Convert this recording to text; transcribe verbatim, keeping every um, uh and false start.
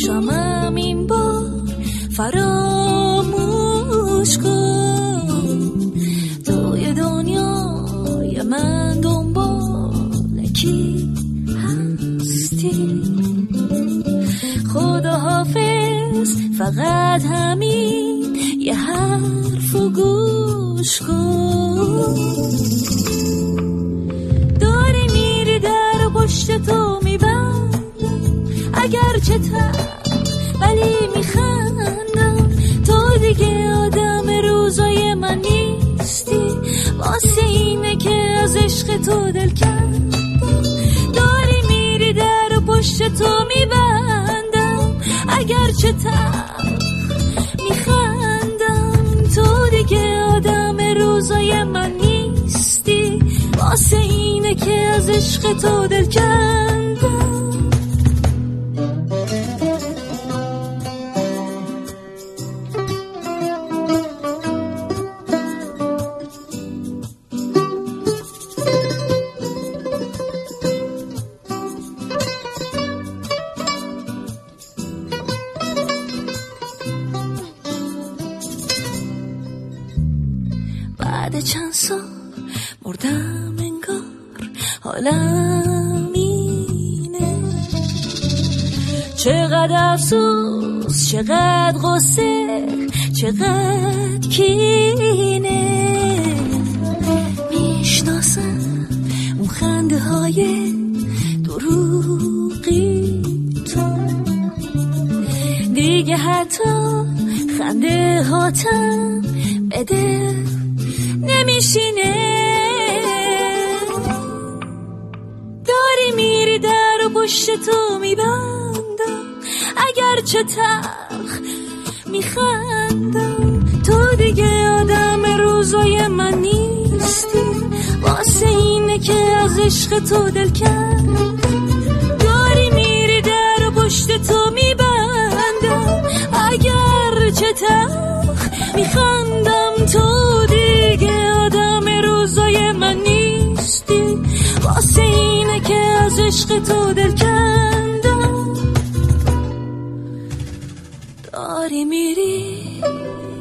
باشمم این بار فراموش کن. توی دنیای من دنبال کی هستی؟ خدا حافظ، فقط همین یه حرف و گوش کن. داری میری در پشت تو میبندم، اگر چه تر ولی میخندم. تو دیگه آدم روزای من نیستی، واسه اینه که از عشق تو دل کردم. داری میری در پشت تو میبندم، اگر چه تر میخندم. تو دیگه آدم روزای من نیستی، واسه اینه که از عشق تو دل کندم. بعد چند سال مردم انگار، حالم اینه. چقدر افسوس، چقدر غصه، چقدر کینه. میشناسم اون خنده های دروغی تو، دیگه حتی خنده هاتم بده نمیشینه. داری میری در و پشت تو میبندم، اگر چه تلخ میخندم. تو دیگه آدم روزای من نیستی، واسه اینه که از عشق تو دل کردم. داری میری در و پشت تو میبندم، اگر چه تلخ میخندم. تو دیگه آدم روزای من نیستی، واسه اینه که از عشق تو دل کندم. داری میری